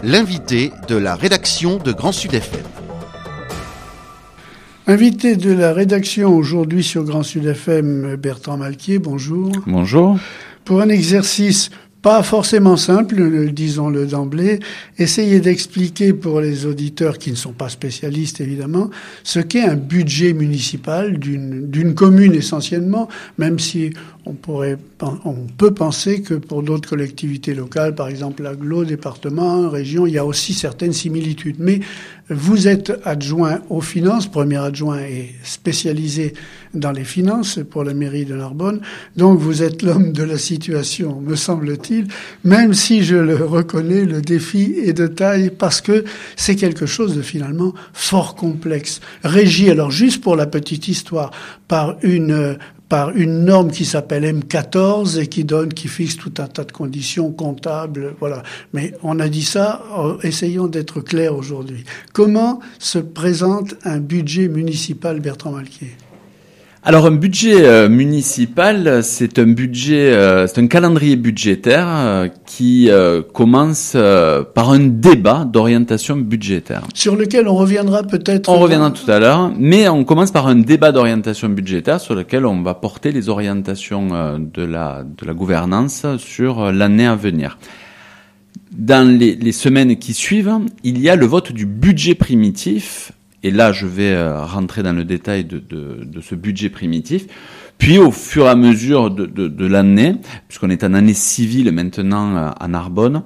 L'invité de la rédaction de Grand Sud FM. Invité de la rédaction aujourd'hui sur Grand Sud FM, Bertrand Malquier, bonjour. Bonjour. Pour un exercice pas forcément simple, disons-le d'emblée, essayez d'expliquer pour les auditeurs qui ne sont pas spécialistes évidemment, ce qu'est un budget municipal d'une commune essentiellement, même si on peut penser que pour d'autres collectivités locales, par exemple l'agglo, département, région, il y a aussi certaines similitudes. Mais vous êtes adjoint aux finances, premier adjoint et spécialisé dans les finances pour la mairie de Narbonne. Donc vous êtes l'homme de la situation, me semble-t-il, même si je le reconnais, le défi est de taille parce que c'est quelque chose de finalement fort complexe. Régi, alors juste pour la petite histoire, par une norme qui s'appelle M14 et qui fixe tout un tas de conditions comptables, voilà. Mais on a dit ça, essayons d'être clairs aujourd'hui. Comment se présente un budget municipal, Bertrand Malquier ? Alors un budget municipal, c'est un calendrier budgétaire qui commence par un débat d'orientation budgétaire. Sur lequel on reviendra peut-être. On reviendra tout à l'heure, mais on commence par un débat d'orientation budgétaire sur lequel on va porter les orientations de la gouvernance sur l'année à venir. Dans les semaines qui suivent, il y a le vote du budget primitif. Et là, je vais rentrer dans le détail de ce budget primitif. Puis, au fur et à mesure de l'année, puisqu'on est en année civile maintenant à Narbonne,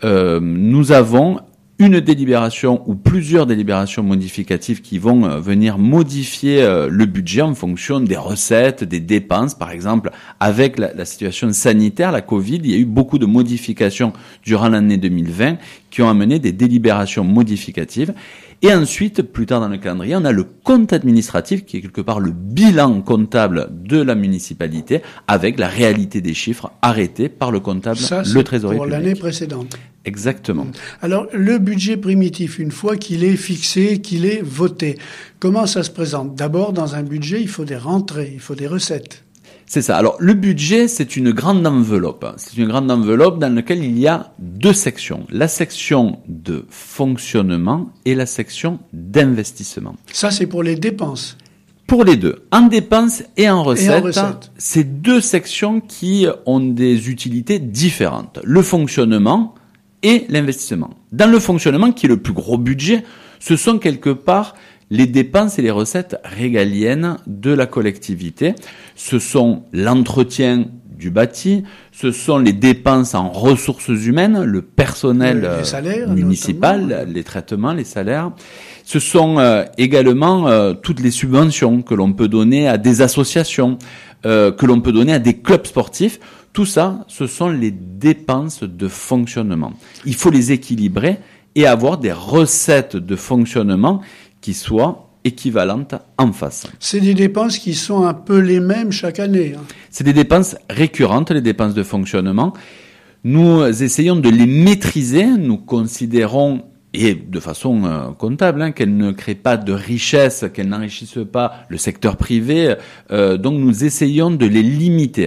nous avons une délibération ou plusieurs délibérations modificatives qui vont venir modifier le budget en fonction des recettes, des dépenses. Par exemple, avec la situation sanitaire, la Covid, il y a eu beaucoup de modifications durant l'année 2020 qui ont amené des délibérations modificatives. Et ensuite, plus tard dans le calendrier, on a le compte administratif qui est quelque part le bilan comptable de la municipalité avec la réalité des chiffres arrêtés par le comptable, le trésorier public. Pour l'année précédente. Exactement. Alors, le budget primitif, une fois qu'il est fixé, qu'il est voté, comment ça se présente ? D'abord, dans un budget, il faut des rentrées, il faut des recettes. C'est ça. Alors, le budget, c'est une grande enveloppe. C'est une grande enveloppe dans laquelle il y a deux sections. La section de fonctionnement et la section d'investissement. Ça, c'est pour les dépenses. Pour les deux. En dépenses et en recettes. C'est deux sections qui ont des utilités différentes. Le fonctionnement et l'investissement. Dans le fonctionnement, qui est le plus gros budget, ce sont quelque part les dépenses et les recettes régaliennes de la collectivité. Ce sont l'entretien du bâti, ce sont les dépenses en ressources humaines, le personnel municipal, notamment. Les traitements, les salaires. Ce sont également toutes les subventions que l'on peut donner à des associations, que l'on peut donner à des clubs sportifs. Tout ça, ce sont les dépenses de fonctionnement. Il faut les équilibrer et avoir des recettes de fonctionnement qui soient équivalentes en face. C'est des dépenses qui sont un peu les mêmes chaque année. C'est des dépenses récurrentes, les dépenses de fonctionnement. Nous essayons de les maîtriser. Nous considérons, et de façon comptable, qu'elles ne créent pas de richesse, qu'elles n'enrichissent pas le secteur privé. Donc nous essayons de les limiter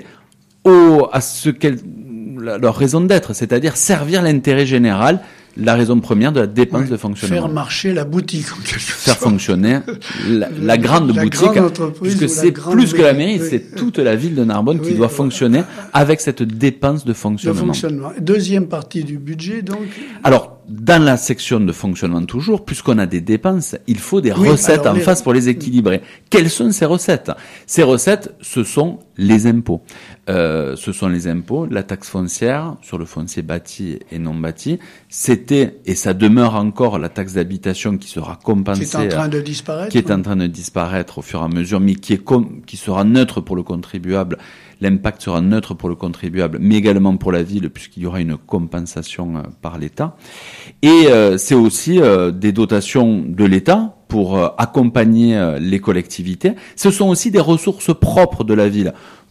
à ce leur raison d'être, c'est-à-dire servir l'intérêt général. La raison première de la dépense de fonctionnement. Faire marcher la boutique, en quelque sorte. Faire fonctionner la grande boutique, puisque c'est plus que la mairie, c'est toute la ville de Narbonne qui doit fonctionner avec cette dépense de fonctionnement. Deuxième partie du budget, donc. Alors, dans la section de fonctionnement toujours, puisqu'on a des dépenses, il faut des recettes en face pour les équilibrer. Quelles sont ces recettes ? Ces recettes, ce sont les impôts. Ce sont les impôts, la taxe foncière sur le foncier bâti et non bâti. C'était, et ça demeure encore, la taxe d'habitation qui sera compensée. Qui est en train de disparaître. Qui est en train de disparaître au fur et à mesure, mais qui sera neutre pour le contribuable. L'impact sera neutre pour le contribuable, mais également pour la ville, puisqu'il y aura une compensation par l'État. Et c'est aussi des dotations de l'État pour accompagner les collectivités. Ce sont aussi des ressources propres de la ville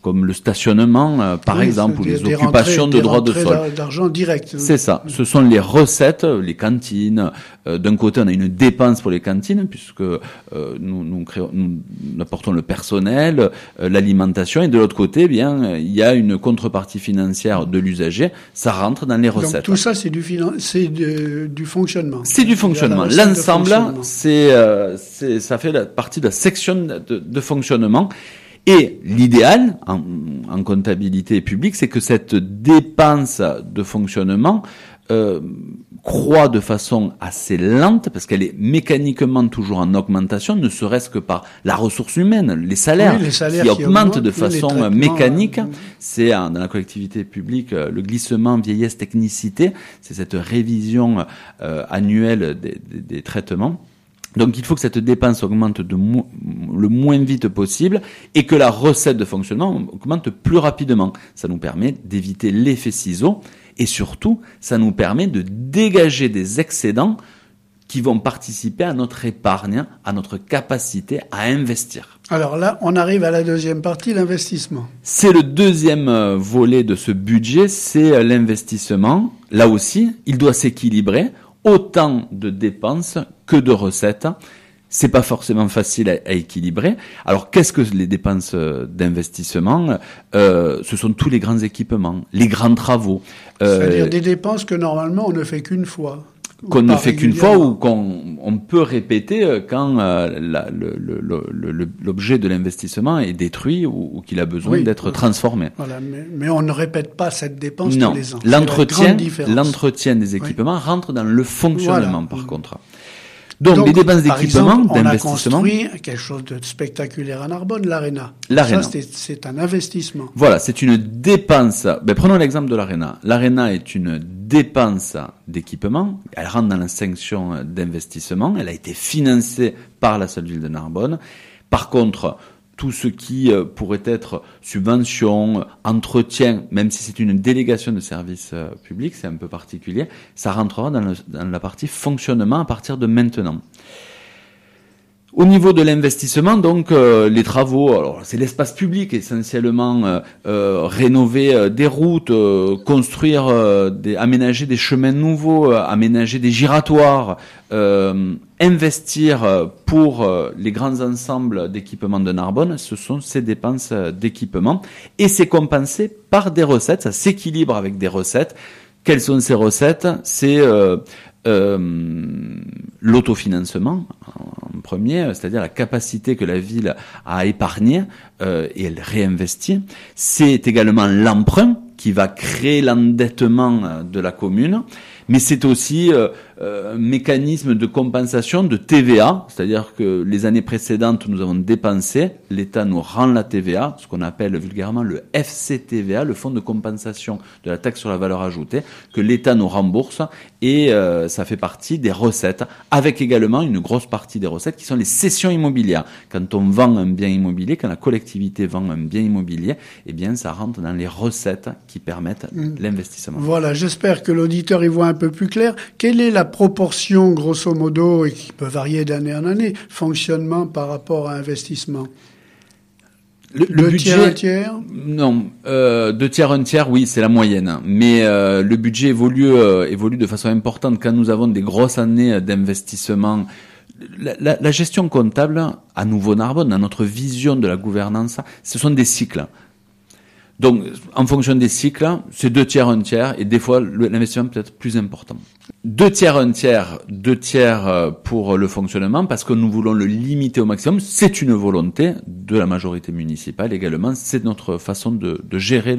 comme le stationnement, par exemple, ou les occupations de droits de sol. D'argent direct. C'est ça. Ce sont les recettes, les cantines. D'un côté, on a une dépense pour les cantines, puisque nous apportons le personnel, l'alimentation, et de l'autre côté, eh bien, il y a une contrepartie financière de l'usager. Ça rentre dans les recettes. Donc tout ça, c'est du fonctionnement. C'est du fonctionnement. L'ensemble, ça fait partie de la section de fonctionnement. Et l'idéal, en comptabilité publique, c'est que cette dépense de fonctionnement croît de façon assez lente, parce qu'elle est mécaniquement toujours en augmentation, ne serait-ce que par la ressource humaine, les salaires qui augmentent de façon mécanique. C'est dans la collectivité publique le glissement vieillesse technicité, c'est cette révision annuelle des traitements. Donc il faut que cette dépense augmente le moins vite possible et que la recette de fonctionnement augmente plus rapidement. Ça nous permet d'éviter l'effet ciseau et surtout, ça nous permet de dégager des excédents qui vont participer à notre épargne, à notre capacité à investir. Alors là, on arrive à la deuxième partie, l'investissement. C'est le deuxième volet de ce budget, c'est l'investissement. Là aussi, il doit s'équilibrer. Autant de dépenses que de recettes. C'est pas forcément facile à équilibrer. Alors, qu'est-ce que les dépenses d'investissement? Ce sont tous les grands équipements, les grands travaux. C'est-à-dire des dépenses que normalement on ne fait qu'une fois. Qu'on ne fait qu'une fois ou qu'on peut répéter quand l'objet de l'investissement est détruit ou qu'il a besoin d'être transformé. Voilà, mais on ne répète pas cette dépense tous les ans. L'entretien des équipements rentre dans le fonctionnement par contre. Donc les dépenses d'équipement, d'investissement. On a construit quelque chose de spectaculaire à Narbonne, l'Arena. L'Arena. Ça, c'est un investissement. Voilà, c'est une dépense. Prenons l'exemple de l'Arena. L'Arena est une dépense d'équipement. Elle rentre dans la section d'investissement. Elle a été financée par la seule ville de Narbonne. Par contre, tout ce qui pourrait être subvention, entretien, même si c'est une délégation de services publics, c'est un peu particulier, ça rentrera dans la partie fonctionnement à partir de maintenant. Au niveau de l'investissement, donc les travaux, alors c'est l'espace public essentiellement, rénover des routes, construire, aménager des chemins nouveaux, aménager des giratoires, investir pour les grands ensembles d'équipements de Narbonne, ce sont ces dépenses d'équipement et c'est compensé par des recettes, ça s'équilibre avec des recettes. Quelles sont ces recettes? C'est l'autofinancement en premier, c'est-à-dire la capacité que la ville a à épargner et elle réinvestit. C'est également l'emprunt qui va créer l'endettement de la commune, mais c'est aussi un mécanisme de compensation de TVA, c'est-à-dire que les années précédentes, nous avons dépensé, l'État nous rend la TVA, ce qu'on appelle vulgairement le FCTVA, le fonds de compensation de la taxe sur la valeur ajoutée, que l'État nous rembourse, et ça fait partie des recettes, avec également une grosse partie des recettes qui sont les cessions immobilières. Quand on vend un bien immobilier, quand la collectivité vend un bien immobilier, eh bien ça rentre dans les recettes qui permettent l'investissement. Voilà, j'espère que l'auditeur y voit un peu plus clair. Quelle est la proportion, grosso modo, et qui peut varier d'année en année, fonctionnement par rapport à investissement? Le budget, tiers, un tiers? Non, 2 tiers, 1 tiers, oui, c'est la moyenne. Mais le budget évolue de façon importante quand nous avons des grosses années d'investissement. La gestion comptable, à Nouveau-Narbonne, dans notre vision de la gouvernance, ce sont des cycles. Donc, en fonction des cycles, c'est 2 tiers, 1 tiers, et des fois, l'investissement peut être plus important. 2 tiers, 1 tiers, 2 tiers pour le fonctionnement, parce que nous voulons le limiter au maximum. C'est une volonté de la majorité municipale également. C'est notre façon de gérer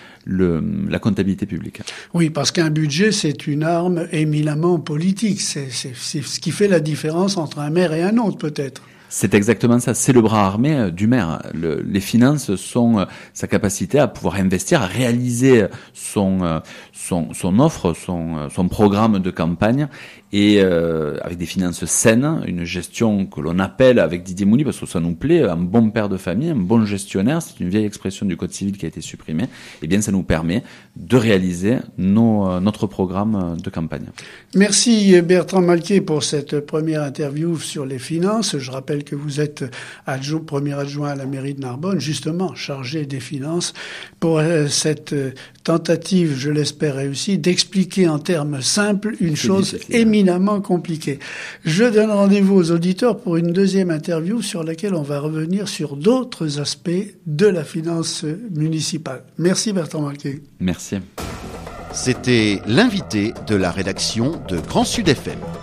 la comptabilité publique. Oui, parce qu'un budget, c'est une arme éminemment politique. C'est ce qui fait la différence entre un maire et un autre, peut-être. C'est exactement ça, c'est le bras armé du maire. Les finances sont sa capacité à pouvoir investir, à réaliser son offre, son programme de campagne, et avec des finances saines, une gestion que l'on appelle avec Didier Mouly, parce que ça nous plaît, un bon père de famille, un bon gestionnaire, c'est une vieille expression du Code civil qui a été supprimée, et bien ça nous permet de réaliser notre programme de campagne. Merci Bertrand Malquier pour cette première interview sur les finances. Je rappelle rappelle que vous êtes premier adjoint à la mairie de Narbonne, justement chargé des finances, pour cette tentative, je l'espère réussie, d'expliquer en termes simples une chose éminemment compliquée. Je donne rendez-vous aux auditeurs pour une deuxième interview sur laquelle on va revenir sur d'autres aspects de la finance municipale. Merci Bertrand Marquet. Merci. C'était l'invité de la rédaction de Grand Sud FM.